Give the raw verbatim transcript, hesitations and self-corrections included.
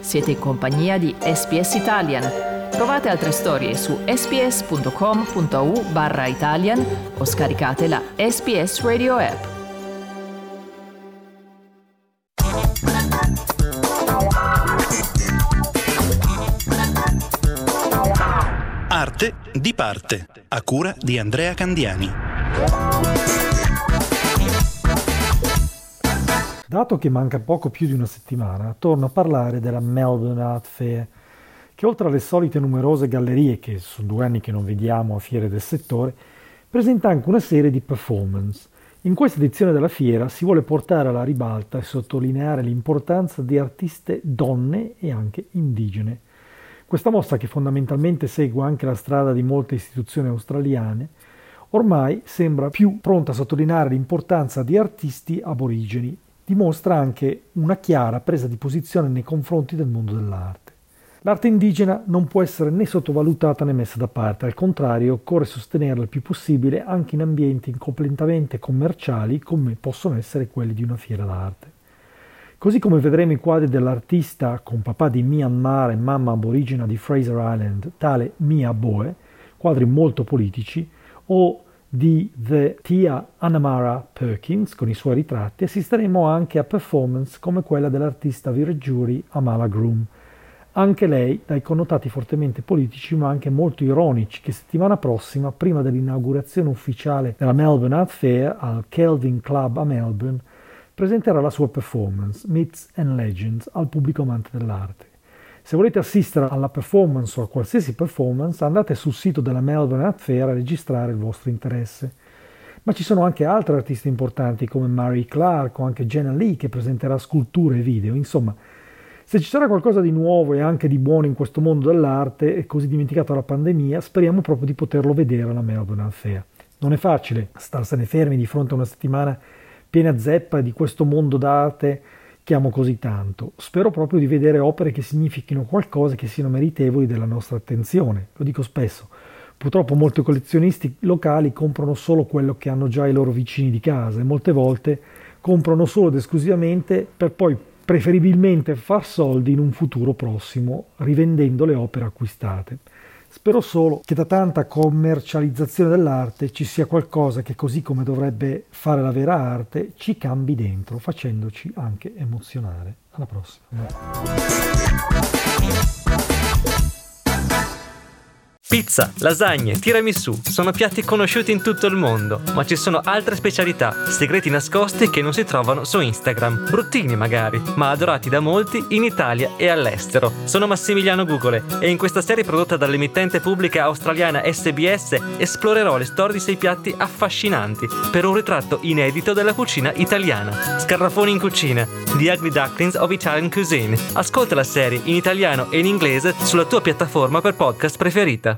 Siete in compagnia di S B S Italian. Trovate altre storie su sbs.com.au barra Italian o scaricate la S B S Radio app. Arte di parte, a cura di Andrea Candiani. Dato che manca poco più di una settimana, torno a parlare della Melbourne Art Fair, che oltre alle solite numerose gallerie, che sono due anni che non vediamo a fiere del settore, presenta anche una serie di performance. In questa edizione della fiera si vuole portare alla ribalta e sottolineare l'importanza di artiste donne e anche indigene. Questa mostra, che fondamentalmente segue anche la strada di molte istituzioni australiane, ormai sembra più pronta a sottolineare l'importanza di artisti aborigeni. Dimostra anche una chiara presa di posizione nei confronti del mondo dell'arte. L'arte indigena non può essere né sottovalutata né messa da parte, al contrario occorre sostenerla il più possibile anche in ambienti completamente commerciali come possono essere quelli di una fiera d'arte. Così come vedremo i quadri dell'artista con papà di Myanmar e mamma aborigena di Fraser Island, tale Mia Boe, quadri molto politici, o di The Tia Annamara Perkins con i suoi ritratti, assisteremo anche a performance come quella dell'artista Wiradjuri Amala Groom, anche lei dai connotati fortemente politici ma anche molto ironici, che settimana prossima, prima dell'inaugurazione ufficiale della Melbourne Art Fair al Kelvin Club a Melbourne, presenterà la sua performance Myths and Legends al pubblico amante dell'arte. Se volete assistere alla performance o a qualsiasi performance, andate sul sito della Melbourne Art Fair a registrare il vostro interesse. Ma ci sono anche altri artisti importanti come Mary Clark o anche Jenna Lee, che presenterà sculture e video. Insomma, se ci sarà qualcosa di nuovo e anche di buono in questo mondo dell'arte, e così dimenticato la pandemia, speriamo proprio di poterlo vedere alla Melbourne Art Fair. Non è facile starsene fermi di fronte a una settimana piena zeppa di questo mondo d'arte che amo così tanto. Spero proprio di vedere opere che significhino qualcosa, che siano meritevoli della nostra attenzione. Lo dico spesso. Purtroppo molti collezionisti locali comprano solo quello che hanno già i loro vicini di casa e molte volte comprano solo ed esclusivamente per poi preferibilmente far soldi in un futuro prossimo rivendendo le opere acquistate. Spero solo che da tanta commercializzazione dell'arte ci sia qualcosa che, così come dovrebbe fare la vera arte, ci cambi dentro, facendoci anche emozionare. Alla prossima. Pizza, lasagne, tiramisù sono piatti conosciuti in tutto il mondo, ma ci sono altre specialità, segreti nascosti che non si trovano su Instagram, bruttini magari, ma adorati da molti in Italia e all'estero. Sono Massimiliano Gugole e in questa serie prodotta dall'emittente pubblica australiana S B S esplorerò le storie di sei piatti affascinanti per un ritratto inedito della cucina italiana. Scarrafoni in cucina, The Ugly Ducklings of Italian Cuisine. Ascolta la serie in italiano e in inglese sulla tua piattaforma per podcast preferita.